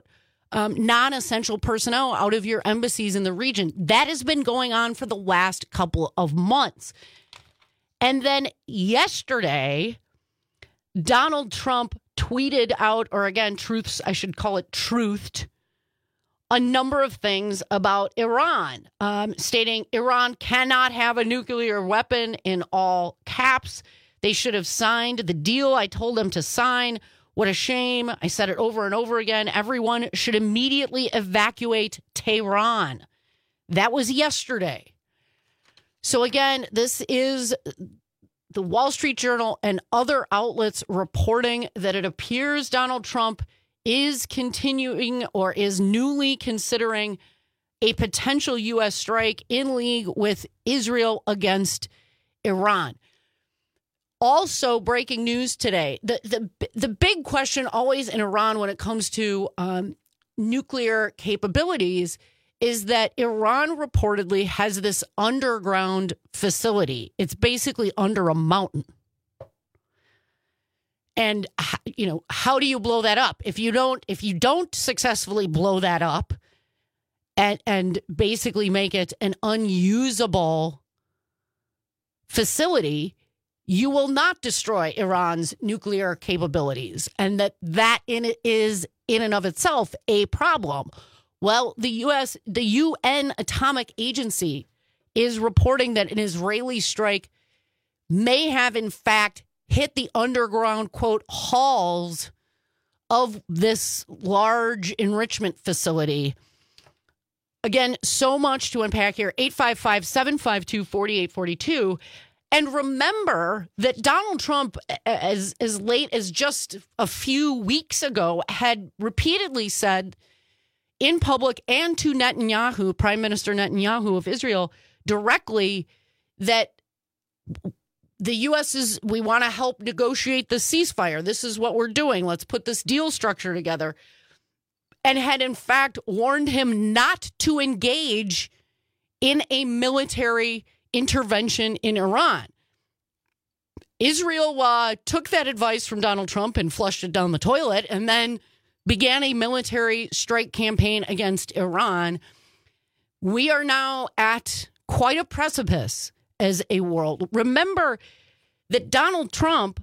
um, non-essential personnel out of your embassies in the region. That has been going on for the last couple of months. And then yesterday, Donald Trump tweeted out, or again, truths, I should call it truthed, a number of things about Iran, um, stating Iran cannot have a nuclear weapon in all caps. They should have signed the deal I told them to sign. What a shame. I said it over and over again. Everyone should immediately evacuate Tehran. That was yesterday. So again, this is the Wall Street Journal and other outlets reporting that it appears Donald Trump is continuing or is newly considering a potential U S strike in league with Israel against Iran. Also, breaking news today, the the the big question always in Iran when it comes to um, nuclear capabilities is that Iran reportedly has this underground facility. It's basically under a mountain. And, you know, how do you blow that up? If you don't, if you don't successfully blow that up and, and basically make it an unusable facility, you will not destroy Iran's nuclear capabilities. And that that in it is in and of itself a problem. Well, the U S, the U N Atomic Agency is reporting that an Israeli strike may have in fact hit the underground, quote, halls of this large enrichment facility. Again, so much to unpack here. eight five five, seven five two, four eight four two. And remember that Donald Trump, as, as late as just a few weeks ago, had repeatedly said in public and to Netanyahu, Prime Minister Netanyahu of Israel, directly that the U S is, we want to help negotiate the ceasefire. This is what we're doing. Let's put this deal structure together. And had in fact warned him not to engage in a military intervention in Iran. Israel uh, took that advice from Donald Trump and flushed it down the toilet and then began a military strike campaign against Iran. We are now at quite a precipice as a world. Remember that Donald Trump,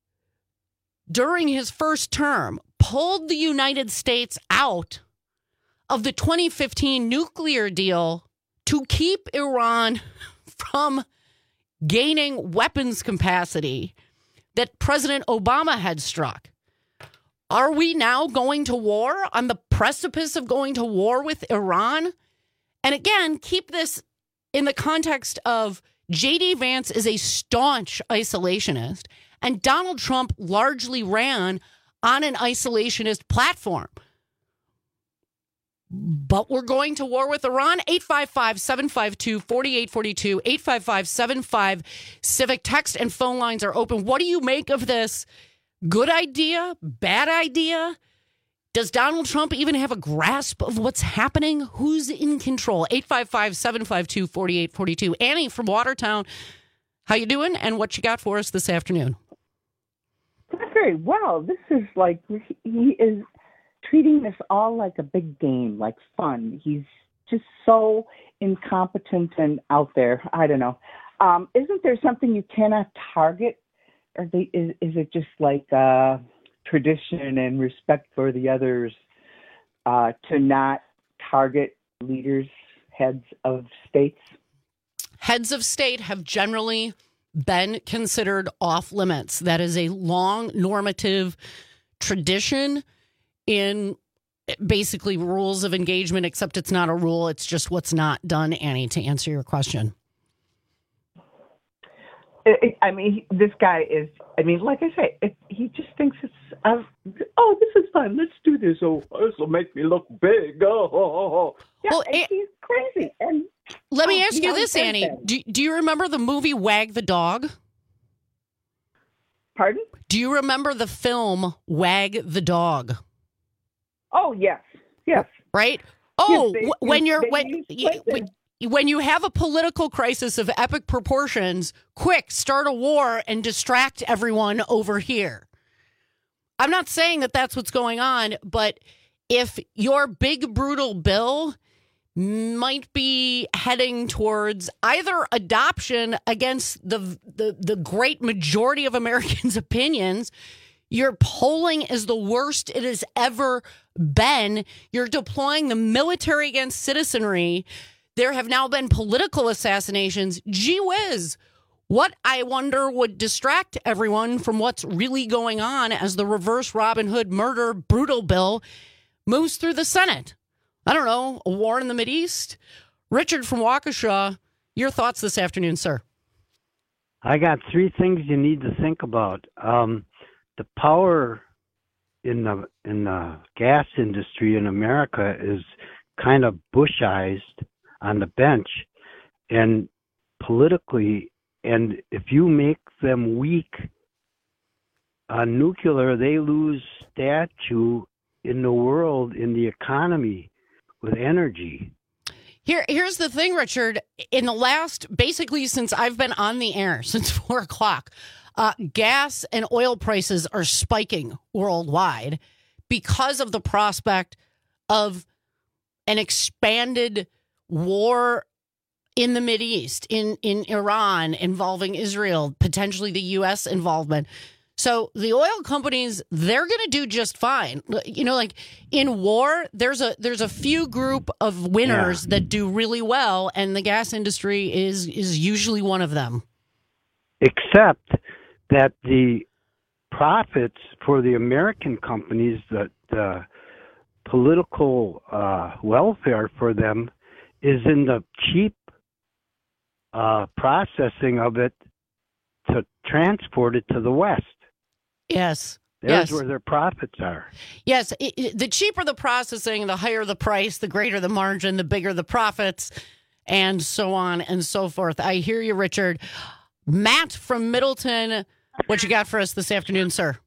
during his first term, pulled the United States out of the twenty fifteen nuclear deal to keep Iran from gaining weapons capacity that President Obama had struck. Are we now going to war, on the precipice of going to war with Iran? And again, keep this in the context of J D Vance is a staunch isolationist, and Donald Trump largely ran on an isolationist platform. But we're going to war with Iran. eight five five, seven five two, four eight four two, eight five five, seven five Civic. Text and phone lines are open. What do you make of this? Good idea? Bad idea? Does Donald Trump even have a grasp of what's happening? Who's in control? eight five five, seven five two, four eight four two. Annie from Watertown, how you doing? And what you got for us this afternoon? Very well. This is like, he is treating this all like a big game, like fun. He's just so incompetent and out there. I don't know. Um, isn't there something you cannot target? Or they, is, is it just like uh, tradition and respect for the others uh, to not target leaders, heads of states? Heads of state have generally been considered off limits. That is a long normative tradition in basically rules of engagement, except it's not a rule. It's just what's not done, Annie, to answer your question. I mean, this guy is, I mean, like I say, it, he just thinks it's, uh, oh, this is fun. Let's do this. Oh, this will make me look big. Oh, oh, oh. Yeah, well, and it, he's crazy. And let me oh, ask you this, Annie. Do, do you remember the movie Wag the Dog? Pardon? Do you remember the film Wag the Dog? Oh, yes. Yes. Right? Oh, yes, they, when you're, they when, you, when When you have a political crisis of epic proportions, quick, start a war and distract everyone over here. I'm not saying that that's what's going on, but if your big, brutal bill might be heading towards either adoption against the, the, the great majority of Americans' opinions. Your polling is the worst it has ever been. You're deploying the military against citizenry. There have now been political assassinations. Gee whiz. What, I wonder, would distract everyone from what's really going on as the reverse Robin Hood murder brutal bill moves through the Senate? I don't know, a war in the Mideast? Richard from Waukesha, your thoughts this afternoon, sir? I got three things you need to think about. Um, the power in the in the gas industry in America is kind of Bushized on the bench and politically, and if you make them weak on nuclear, they lose stature in the world, in the economy, with energy. Here, here's the thing, Richard. In the last, basically since I've been on the air, since four o'clock, uh, gas and oil prices are spiking worldwide because of the prospect of an expanded war in the Mideast, in, in Iran, involving Israel, potentially the U S involvement. So the oil companies, they're going to do just fine. You know, like in war, there's a there's a few group of winners yeah. that do really well, and the gas industry is is usually one of them. Except that the profits for the American companies, the, the political uh, welfare for them is in the cheap uh, processing of it to transport it to the West. Yes. There's yes. where their profits are. Yes. It, it, the cheaper the processing, the higher the price, the greater the margin, the bigger the profits, and so on and so forth. I hear you, Richard. Matt from Middleton, what you got for us this afternoon, sir?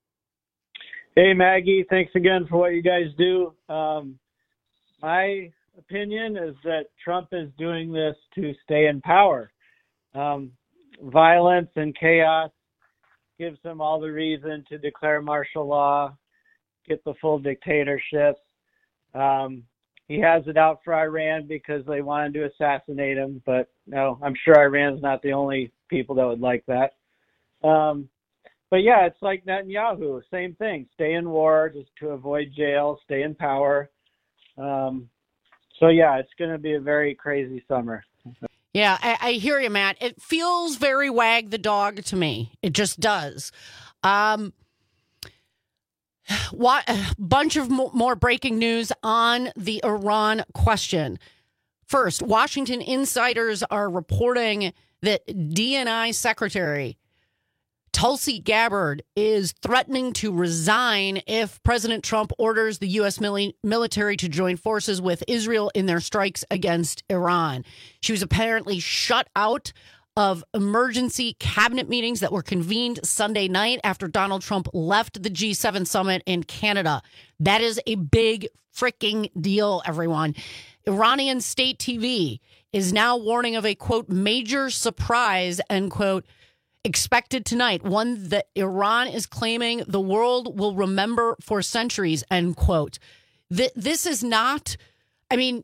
Hey, Maggie. Thanks again for what you guys do. Um, my opinion is that Trump is doing this to stay in power. Um, violence and chaos gives him all the reason to declare martial law, get the full dictatorship. Um, he has it out for Iran because they wanted to assassinate him, but no, I'm sure Iran's not the only people that would like that. Um, but yeah, it's like Netanyahu, same thing. Stay in war just to avoid jail, stay in power. Um, so yeah, it's going to be a very crazy summer. Yeah, I, I hear you, Matt. It feels very wag the dog to me. It just does. Um, what, a bunch of mo- more breaking news on the Iran question. First, Washington insiders are reporting that D N I Secretary Tulsi Gabbard is threatening to resign if President Trump orders the U S mili- military to join forces with Israel in their strikes against Iran. She was apparently shut out of emergency cabinet meetings that were convened Sunday night after Donald Trump left the G seven summit in Canada. That is a big freaking deal, everyone. Iranian state T V is now warning of a, quote, major surprise, end quote, expected tonight, one that Iran is claiming the world will remember for centuries, end quote. Th- this is not, I mean,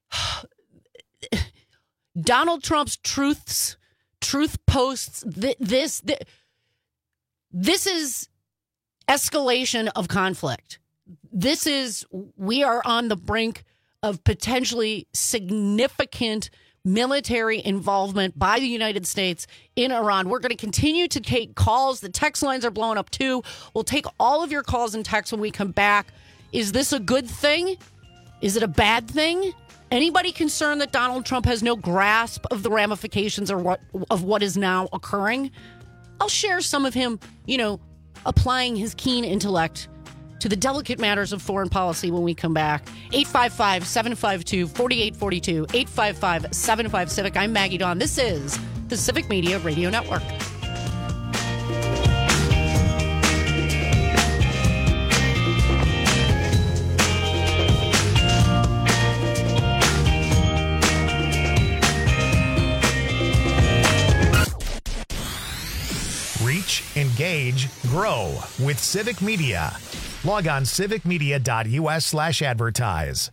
Donald Trump's truths, truth posts, th- this, th- this is escalation of conflict. This is, we are on the brink of potentially significant military involvement by the United States in Iran. We're going to continue to take calls. The text lines are blowing up too. We'll take all of your calls and texts when we come back. Is this a good thing? Is it a bad thing? Anybody concerned that Donald Trump has no grasp of the ramifications or what of what is now occurring? I'll share some of him, you know, applying his keen intellect to the delicate matters of foreign policy when we come back. eight five five, seven five two, four eight four two, eight five five, seven five Civic. I'm Maggie Dawn. This is the Civic Media Radio Network. Reach, engage, grow with Civic Media. Log on civicmedia.us slash advertise.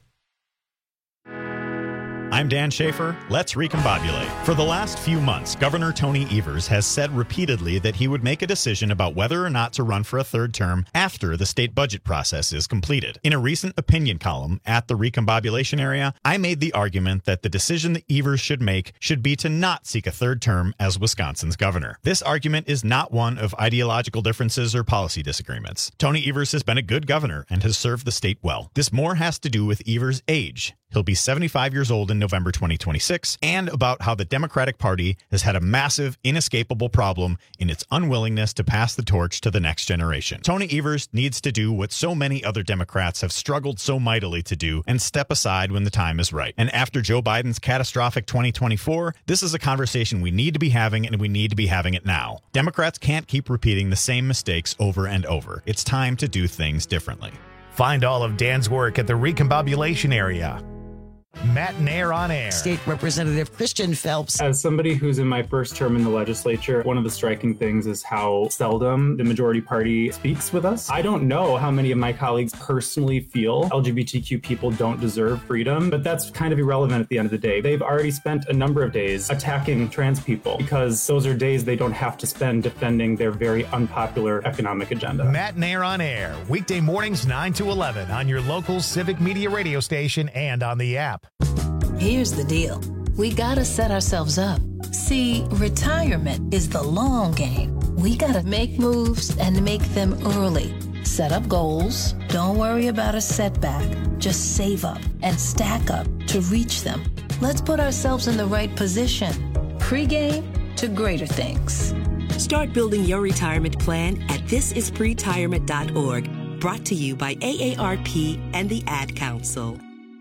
I'm Dan Schaefer. Let's recombobulate. For the last few months, Governor Tony Evers has said repeatedly that he would make a decision about whether or not to run for a third term after the state budget process is completed. In a recent opinion column at the recombobulation area, I made the argument that the decision that Evers should make should be to not seek a third term as Wisconsin's governor. This argument is not one of ideological differences or policy disagreements. Tony Evers has been a good governor and has served the state well. This more has to do with Evers' age. He'll be seventy-five years old in November twenty twenty-six, and about how the Democratic Party has had a massive, inescapable problem in its unwillingness to pass the torch to the next generation. Tony Evers needs to do what so many other Democrats have struggled so mightily to do and step aside when the time is right. And after Joe Biden's catastrophic twenty twenty-four, this is a conversation we need to be having, and we need to be having it now. Democrats can't keep repeating the same mistakes over and over. It's time to do things differently. Find all of Dan's work at the recombobulation area. Matt Nair on air. State Representative Christian Phelps. As somebody who's in my first term in the legislature, one of the striking things is how seldom the majority party speaks with us. I don't know how many of my colleagues personally feel L G B T Q people don't deserve freedom, but that's kind of irrelevant at the end of the day. They've already spent a number of days attacking trans people because those are days they don't have to spend defending their very unpopular economic agenda. Matt Nair on air, weekday mornings nine to eleven on your local Civic Media radio station and on the app. Here's the deal. We gotta set ourselves up. See, retirement is the long game. We gotta make moves and make them early. Set up goals. Don't worry about a setback. Just save up and stack up to reach them. Let's put ourselves in the right position. Pre-game to greater things. Start building your retirement plan at this is pretirement dot org. Brought to you by A A R P and the Ad Council.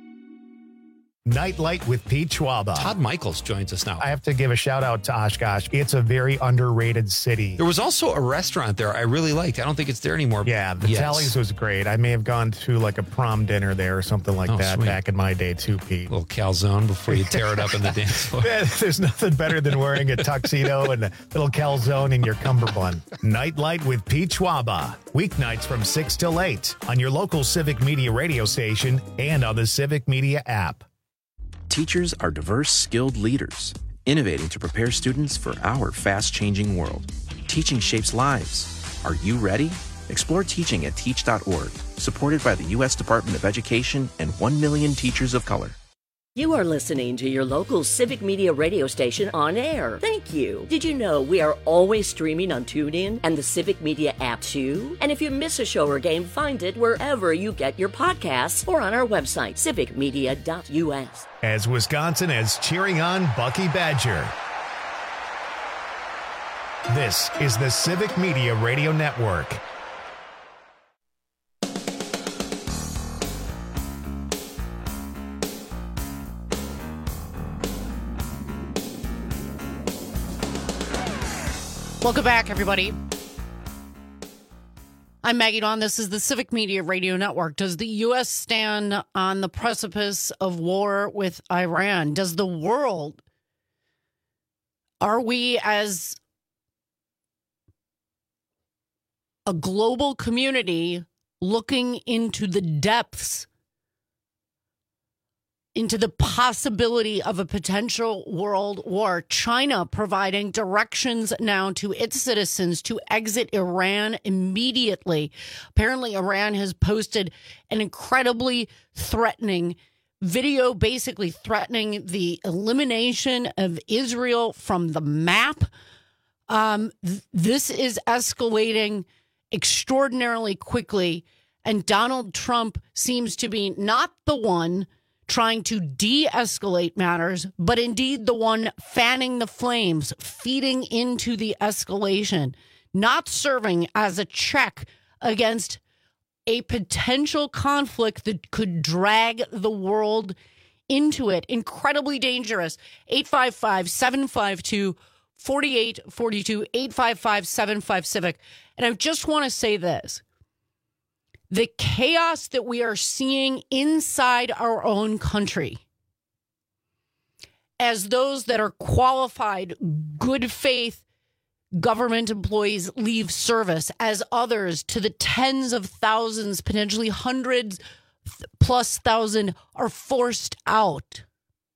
Nightlight with Pete Schwaba. Todd Michaels joins us now. I have to give a shout out to Oshkosh. It's a very underrated city. There was also a restaurant there I really liked. I don't think it's there anymore. Yeah, the yes. Tallies was great. I may have gone to like a prom dinner there or something like oh, that sweet. back in my day too, Pete. A little calzone before you tear it up in the dance floor. Yeah, there's nothing better than wearing a tuxedo and a little calzone in your cummerbund. Nightlight with Pete Schwaba. Weeknights from six till eight on your local Civic Media radio station and on the Civic Media app. Teachers are diverse, skilled leaders, innovating to prepare students for our fast-changing world. Teaching shapes lives. Are you ready? Explore teaching at teach dot org, supported by the U S Department of Education and one million teachers of color. You are listening to your local Civic Media radio station on air. Thank you. Did you know we are always streaming on TuneIn and the Civic Media app too? And if you miss a show or game, find it wherever you get your podcasts or on our website, civic media dot U S. As Wisconsin is cheering on Bucky Badger. This is the Civic Media Radio Network. Welcome back, everybody. I'm Maggie Dawn. This is the Civic Media Radio Network. Does the U S stand on the precipice of war with Iran? Does the world, are we as a global community looking into the depths, into the possibility of a potential world war? China providing directions now to its citizens to exit Iran immediately. Apparently, Iran has posted an incredibly threatening video, basically threatening the elimination of Israel from the map. Um, th- this is escalating extraordinarily quickly, and Donald Trump seems to be not the one trying to de-escalate matters, but indeed the one fanning the flames, feeding into the escalation, not serving as a check against a potential conflict that could drag the world into it. Incredibly dangerous. eight five five, seven five two, four eight four two, eight five five, seven five Civic. And I just want to say this. The chaos that we are seeing inside our own country, as those that are qualified, good faith government employees leave service, as others, to the tens of thousands, potentially hundreds plus thousand, are forced out.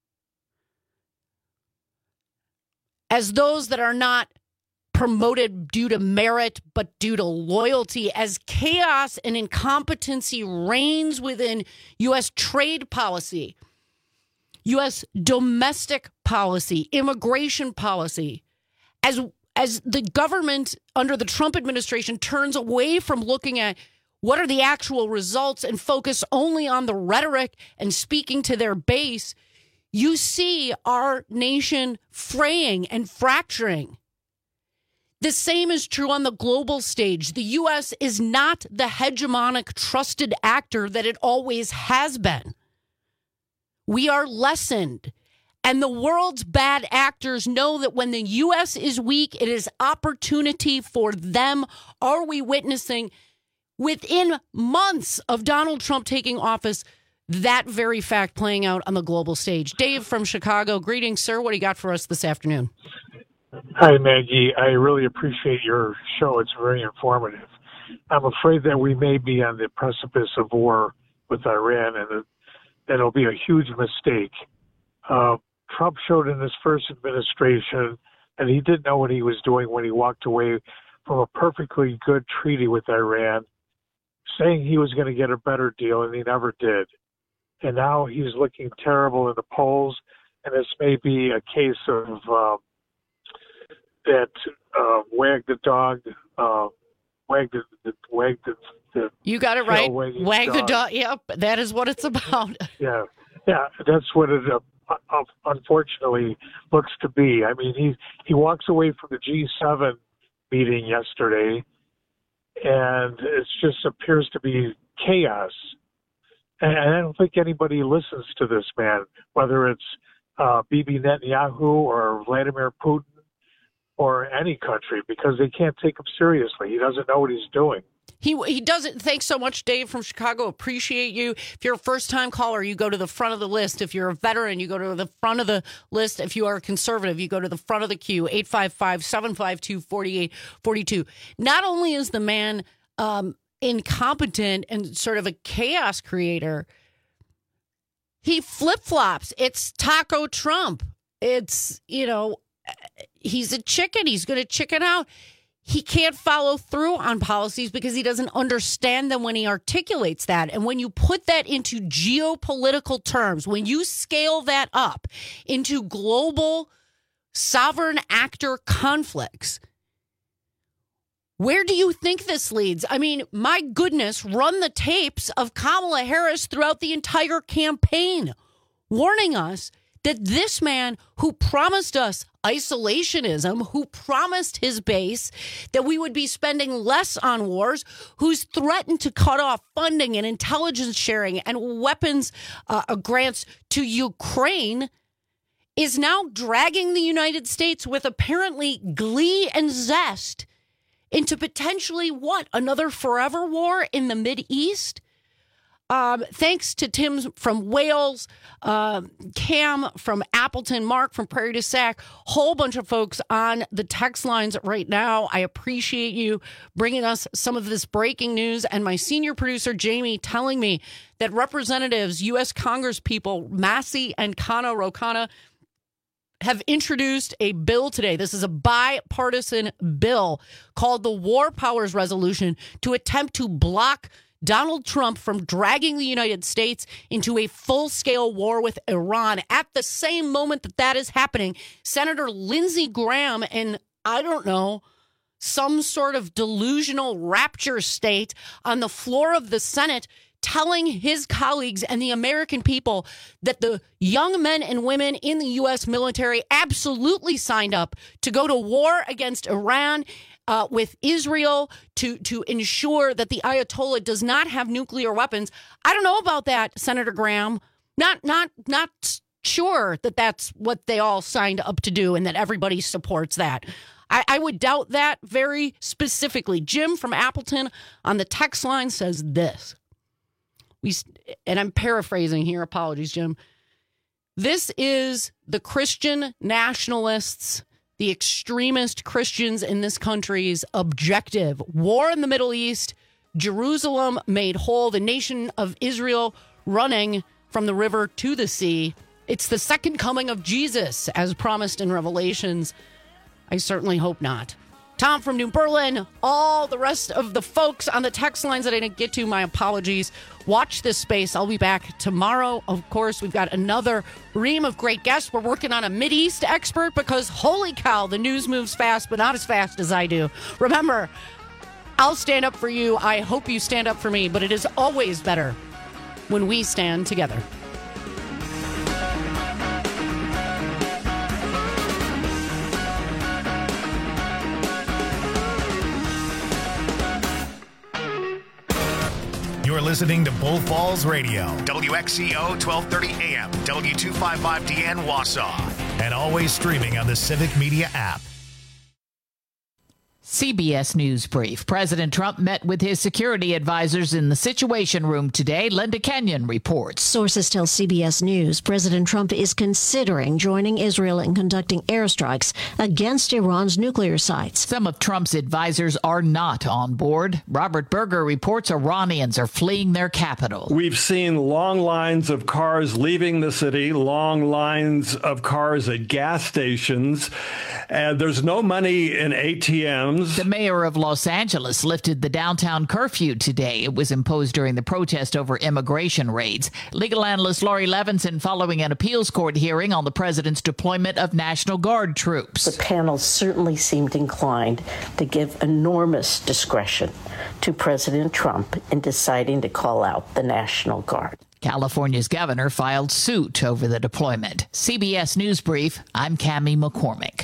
As those that are not promoted due to merit, but due to loyalty, as chaos and incompetency reigns within U S trade policy, U S domestic policy, immigration policy, as as the government under the Trump administration turns away from looking at what are the actual results and focus only on the rhetoric and speaking to their base, you see our nation fraying and fracturing. The same is true on the global stage. The U S is not the hegemonic, trusted actor that it always has been. We are lessened. And the world's bad actors know that when the U S is weak, it is opportunity for them. Are we witnessing, within months of Donald Trump taking office, that very fact playing out on the global stage? Dave from Chicago, greetings, sir. What do you got for us this afternoon? Hi, Maggie. I really appreciate your show. It's very informative. I'm afraid that we may be on the precipice of war with Iran, and that it'll be a huge mistake. Uh, Trump showed in his first administration that he didn't know what he was doing when he walked away from a perfectly good treaty with Iran, saying he was going to get a better deal, and he never did. And now he's looking terrible in the polls, and this may be a case of uh, that uh, wag the dog, uh, wag the, the wag the, the you got it right. Wag dog. the dog. Yep, that is what it's about. Yeah, yeah, that's what it uh, uh, unfortunately looks to be. I mean, he he walks away from the G seven meeting yesterday, and it just appears to be chaos. And I don't think anybody listens to this man, whether it's uh, Bibi Netanyahu or Vladimir Putin or any country, because they can't take him seriously. He doesn't know what he's doing. He he doesn't. Thanks so much, Dave from Chicago. Appreciate you. If you're a first-time caller, you go to the front of the list. If you're a veteran, you go to the front of the list. If you are a conservative, you go to the front of the queue, eight five five, seven five two, four eight four two. Not only is the man um, incompetent and sort of a chaos creator, he flip-flops. It's Taco Trump. It's, you know, he's a chicken. He's going to chicken out. He can't follow through on policies because he doesn't understand them when he articulates that. And when you put that into geopolitical terms, when you scale that up into global sovereign actor conflicts, where do you think this leads? I mean, my goodness, run the tapes of Kamala Harris throughout the entire campaign, warning us that this man who promised us isolationism, who promised his base that we would be spending less on wars, who's threatened to cut off funding and intelligence sharing and weapons uh, grants to Ukraine, is now dragging the United States with apparently glee and zest into potentially what? Another forever war in the Mideast? Um, thanks to Tim from Wales, uh, Cam from Appleton, Mark from Prairie du Sac, whole bunch of folks on the text lines right now. I appreciate you bringing us some of this breaking news, and my senior producer, Jamie, telling me that Representatives, U S Congress people, Massey and Kano Rokana, have introduced a bill today. This is a bipartisan bill called the War Powers Resolution to attempt to block Donald Trump from dragging the United States into a full-scale war with Iran. At the same moment that that is happening, Senator Lindsey Graham, in, I don't know, some sort of delusional rapture state on the floor of the Senate, telling his colleagues and the American people that the young men and women in the U S military absolutely signed up to go to war against Iran Uh, with Israel to to ensure that the Ayatollah does not have nuclear weapons. I don't know about that, Senator Graham. Not not not sure that that's what they all signed up to do and that everybody supports that. I, I would doubt that very specifically. Jim from Appleton on the text line says this. We and I'm paraphrasing here. Apologies, Jim. This is the Christian nationalists the extremist Christians in this country's objective. War in the Middle East, Jerusalem made whole, the nation of Israel running from the river to the sea. It's the second coming of Jesus, as promised in Revelations. I certainly hope not. Tom from New Berlin, all the rest of the folks on the text lines that I didn't get to, my apologies. Watch this space. I'll be back tomorrow. Of course, we've got another ream of great guests. We're working on a Mideast expert because, holy cow, the news moves fast, but not as fast as I do. Remember, I'll stand up for you. I hope you stand up for me, but it is always better when we stand together. You're listening to Bull Falls Radio, W X C O twelve thirty A M, W two fifty-five D N Wausau, and always streaming on the Civic Media app. C B S News Brief. President Trump met with his security advisors in the Situation Room today. Linda Kenyon reports. Sources tell C B S News President Trump is considering joining Israel in conducting airstrikes against Iran's nuclear sites. Some of Trump's advisors are not on board. Robert Berger reports Iranians are fleeing their capital. We've seen long lines of cars leaving the city, long lines of cars at gas stations, and there's no money in A T Ms. The mayor of Los Angeles lifted the downtown curfew today. It was imposed during the protest over immigration raids. Legal analyst Laurie Levinson following an appeals court hearing on the president's deployment of National Guard troops. The panel certainly seemed inclined to give enormous discretion to President Trump in deciding to call out the National Guard. California's governor filed suit over the deployment. C B S News Brief, I'm Cammie McCormick.